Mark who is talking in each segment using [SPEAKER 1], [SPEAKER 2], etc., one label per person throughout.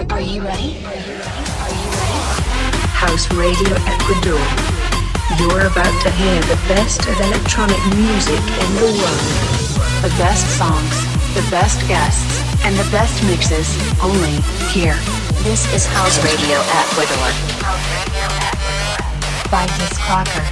[SPEAKER 1] Are you ready?
[SPEAKER 2] House Radio Ecuador. You're about to hear the best of electronic music in the world.
[SPEAKER 1] The best songs, the best guests, and the best mixes only here. This is House Radio Ecuador. By Disc Rocker.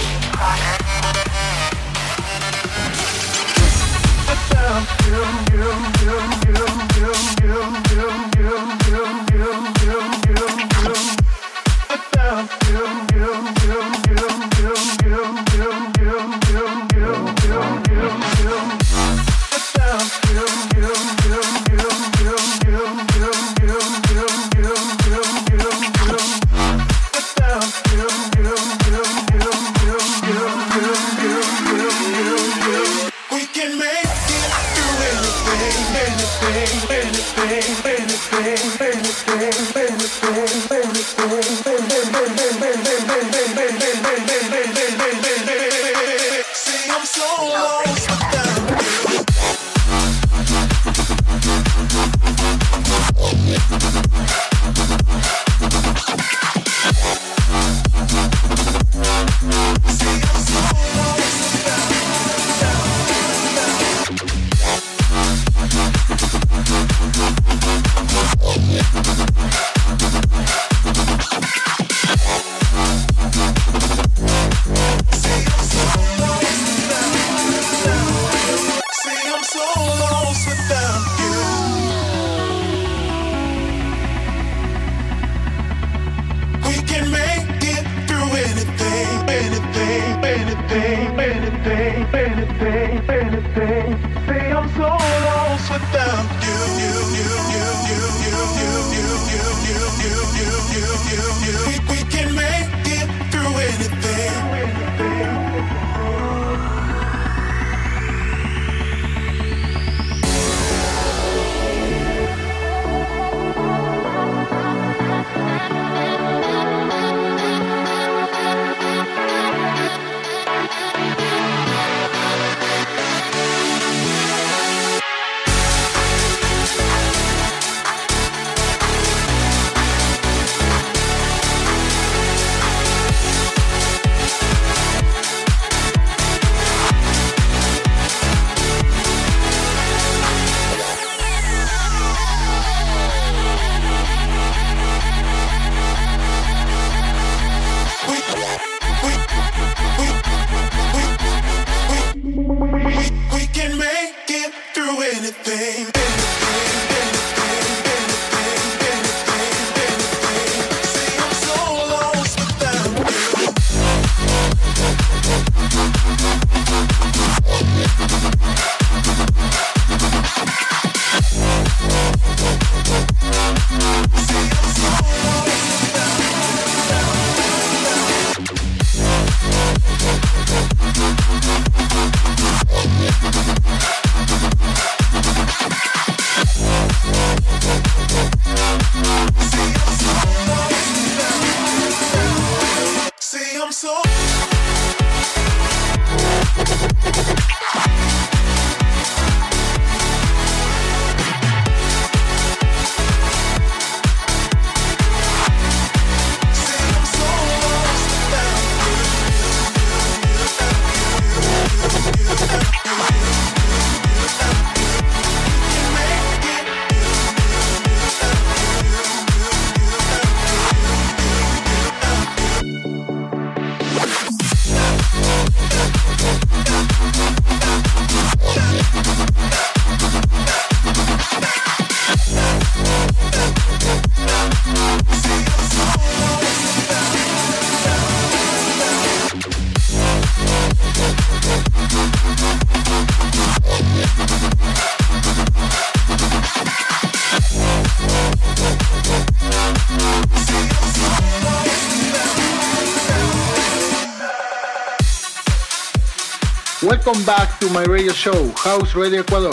[SPEAKER 3] Welcome back to my radio show, House Radio Ecuador.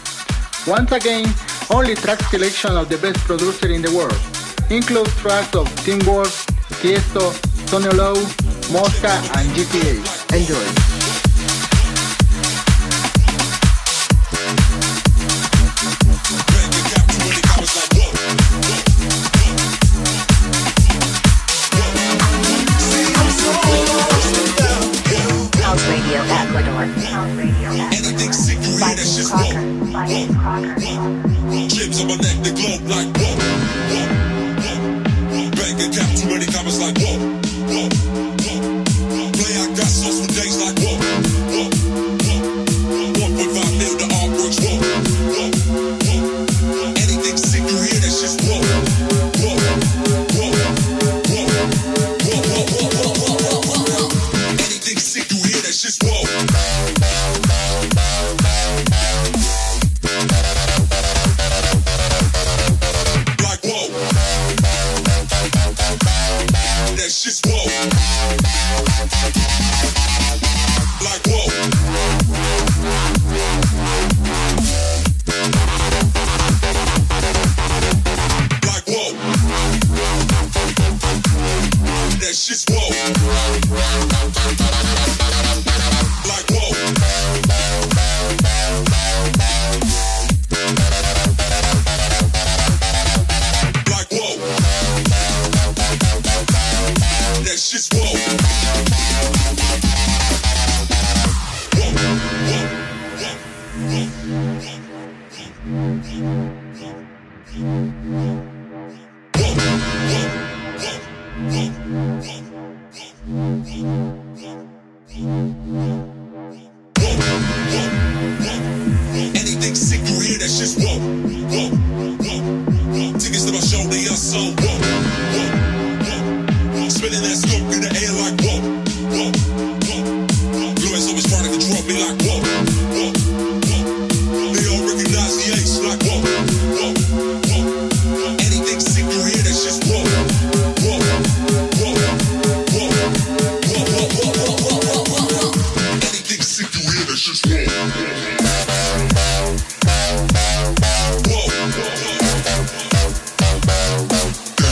[SPEAKER 3] Once again, only track selection of the best producer in the world. Includes tracks of Teamwork, Tiesto, Tony Lowe, Mosca, and GTA. Enjoy.
[SPEAKER 4] Bang it, got 20 dollars like whoa, whoa. diamonds on my neck, they glow like whoa, whoa, whoa. Bank account, too many comments like whoa, whoa, whoa. Play, I got sauce for days like whoa, whoa, whoa. 1.5 mil, the artworks, whoa, whoa, whoa. Anything sick you hear, that's just whoa, whoa, whoa, whoa, whoa, whoa, whoa, whoa. Anything sick you hear, that's just whoa. That's just whoa. Like whoa. Like whoa. That's just whoa. Like whoa. Like whoa. That's just whoa. Whoa, anything sick you hear, that's just whoa, whoa, whoa. Tickets to my show, they are so whoa, whoa. Spinning that scope in the air like whoa, whoa, whoa. Blue is always trying to control me like whoa, whoa, whoa. They all recognize the ace like whoa, whoa, whoa. Anything sick you hear, that's just whoa, whoa, whoa, whoa, whoa, whoa, whoa, whoa. Anything sick you hear, that's just whoa, whoa, whoa.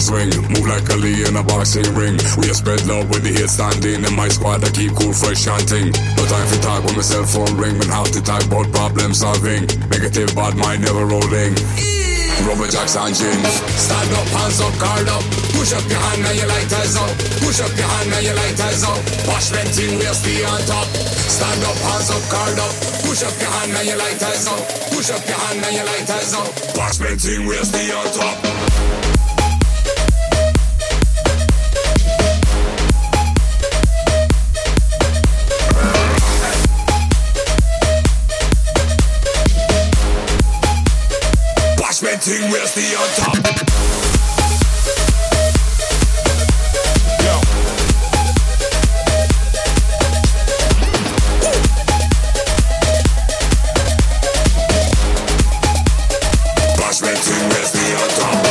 [SPEAKER 5] swing. Move like Ali in a boxing ring. We a spread love with the hate standing. In my squad I keep cool, fresh chanting. No time for talk when my cell phone ring. When half the talk about problem solving. Negative bad mind never rolling. Rubber jacks and jeans. Stand up, hands up, guard up. Push up your hand and your lighters up. Push up your hand and your lighters up. Wash venting, we'll stay on top. Stand up, hands up, guard up. Push up your hand and your lighters up. Push up your hand and your lighters up. Wash venting, we'll stay on top. Thing we'll stay on top. Yo. Bashment thing we'll stay on top.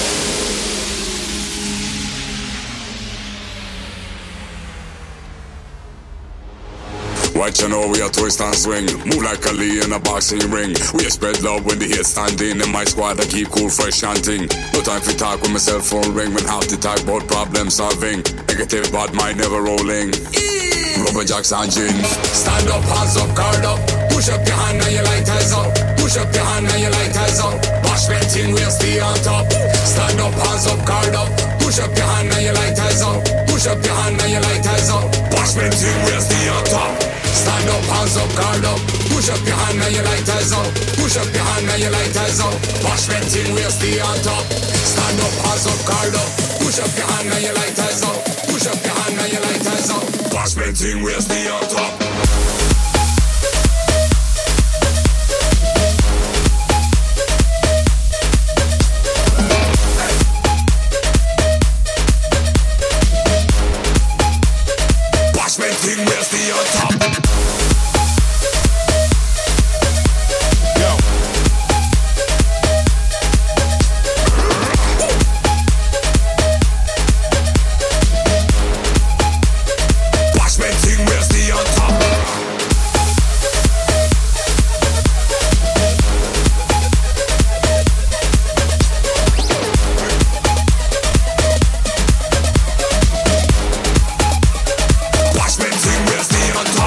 [SPEAKER 5] What you know, we a twist and swing. Move like Ali in a boxing ring. We a spread love when the hate standing. In my squad I keep cool, fresh chanting. No time for talk when my cell phone ring. When half the talk about problem solving. Negative bad mind never rolling. Rubber jacks and jeans. Stand up, hands up, guard up. Push up your hand and your lighters up. Push up your hand and your lighters up. Wash venting, we'll stay on top. Stand up, hands up, guard up. Push up your hand and your lighters up. Push up your hand and your lighters up. Wash venting, we'll stay on top. Stand up, hands up, guard up. Push up your hand and your lighters up. Push up your hand and your lighters up. Wash venting, we'll stay on top. Stand up, hands up, guard up. Push up your hand and your lighters up. Push up your hand and your lighters up. Wash venting, we'll stay on top. Thing we'll stay on top. Yo. Bashment thing we'll stay on top. Bashment thing we'll stay on top.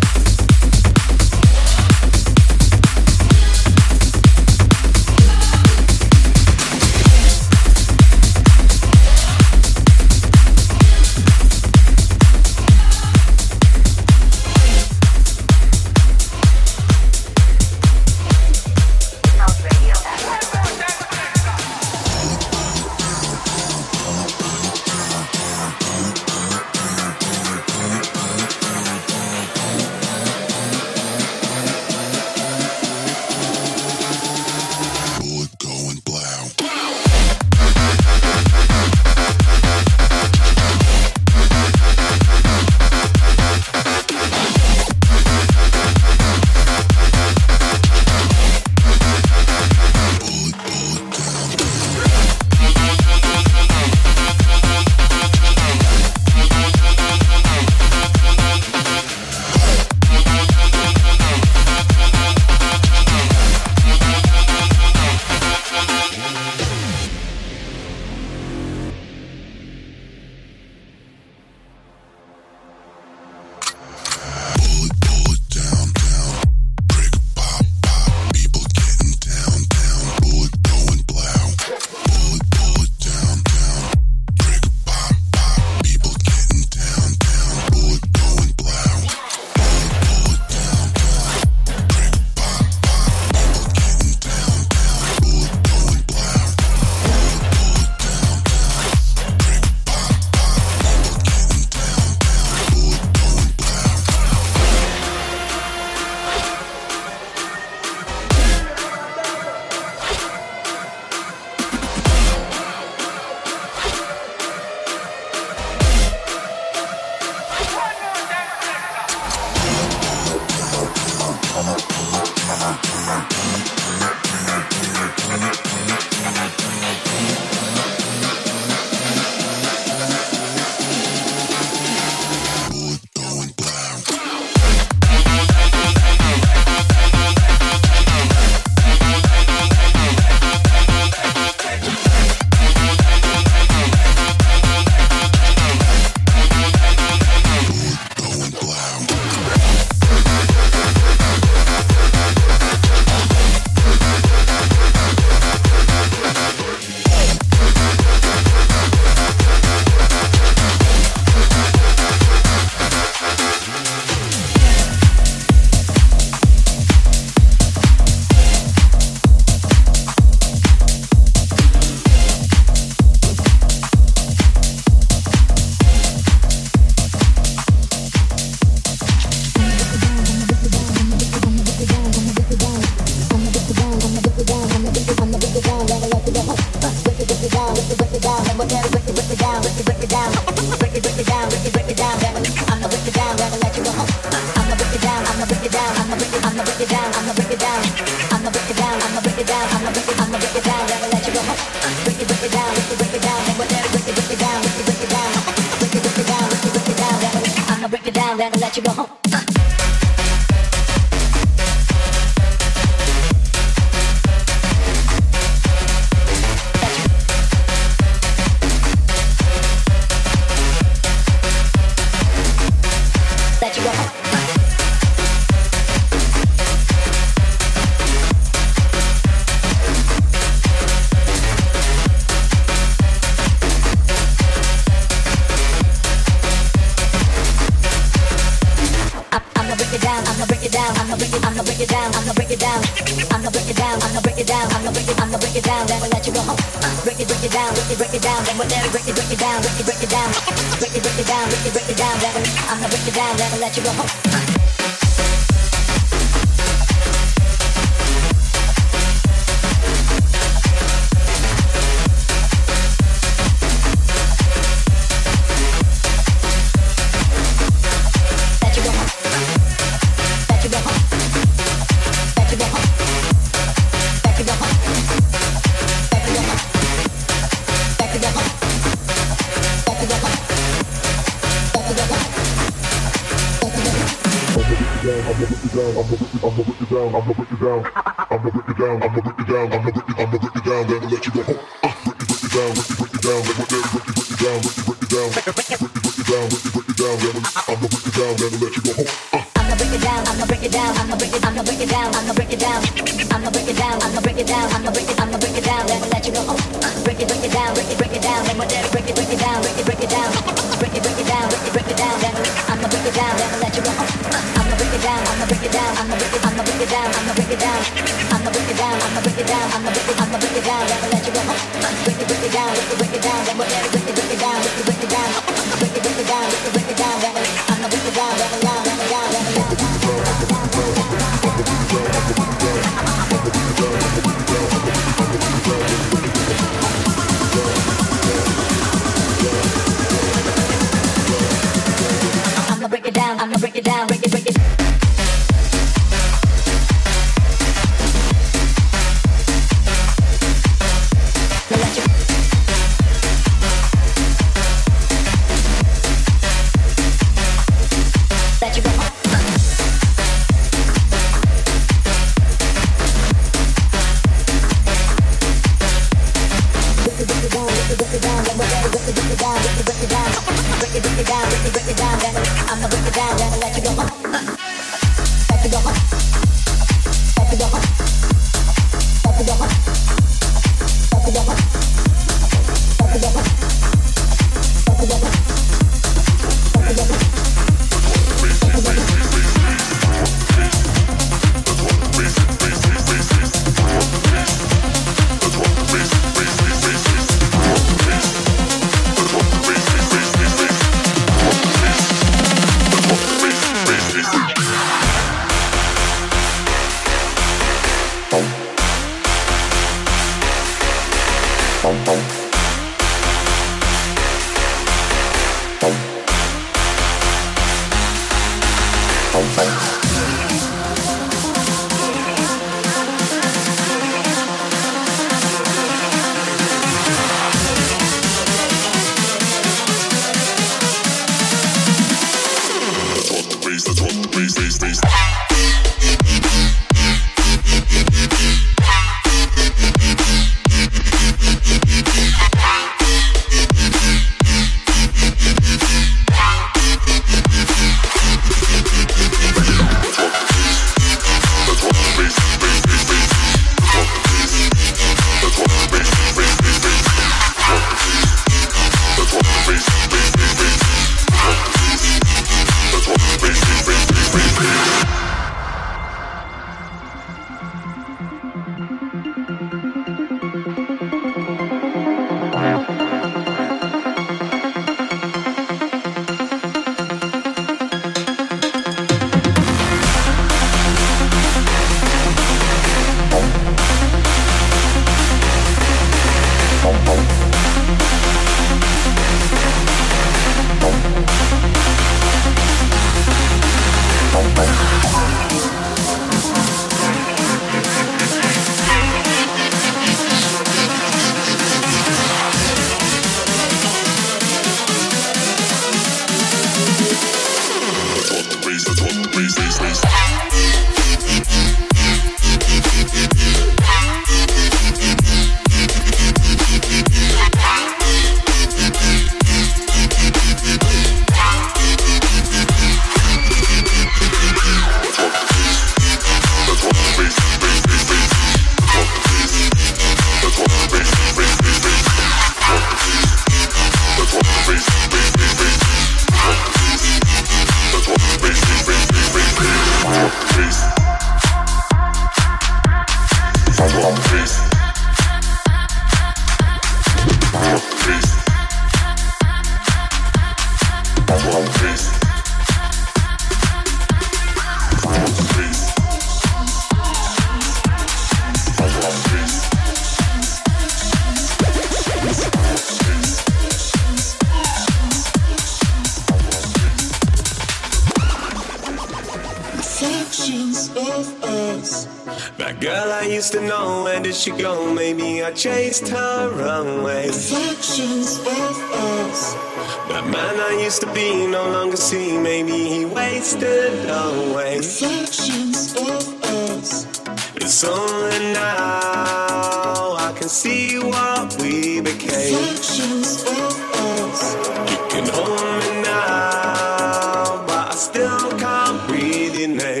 [SPEAKER 6] She go, maybe I chased her away.
[SPEAKER 7] Reflections of us.
[SPEAKER 6] That man I used to be no longer see, maybe he wasted away.
[SPEAKER 7] Reflections of us.
[SPEAKER 6] It's only now I can see what we became.
[SPEAKER 7] Reflections of us.
[SPEAKER 6] You can hold me now, but I still can't breathe your name.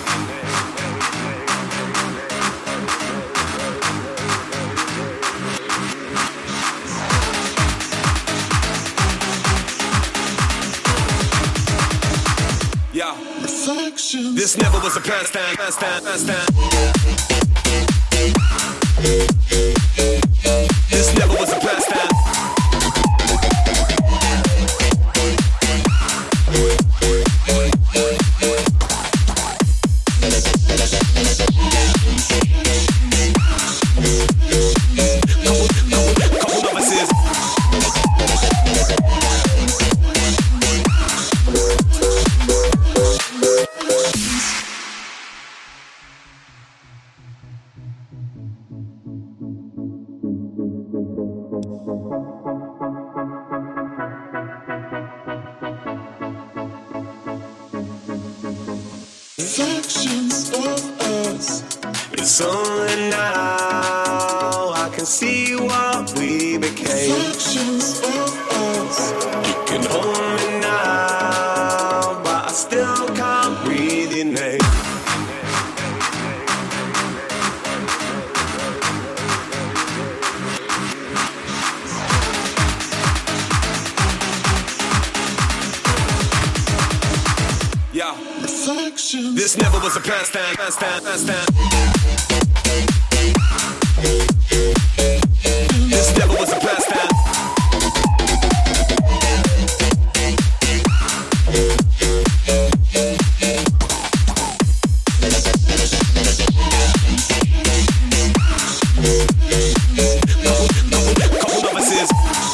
[SPEAKER 6] This never was a pastime. This never was a pastime. Couple novices.
[SPEAKER 7] Reflections of us.
[SPEAKER 6] It's only now I can see what we became.
[SPEAKER 7] Reflections of us.
[SPEAKER 6] You can hold me now, but I still can't breathe your name. Yeah.
[SPEAKER 7] Reflections.
[SPEAKER 6] This never was a pastime. This never was a pastime. Couple novices.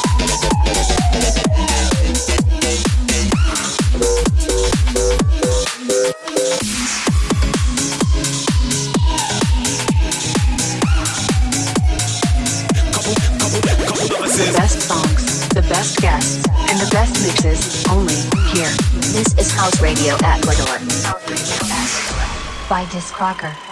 [SPEAKER 1] The best songs, the best guests, and the best mixes only here. This is House Radio Ecuador. By Disc Crocker.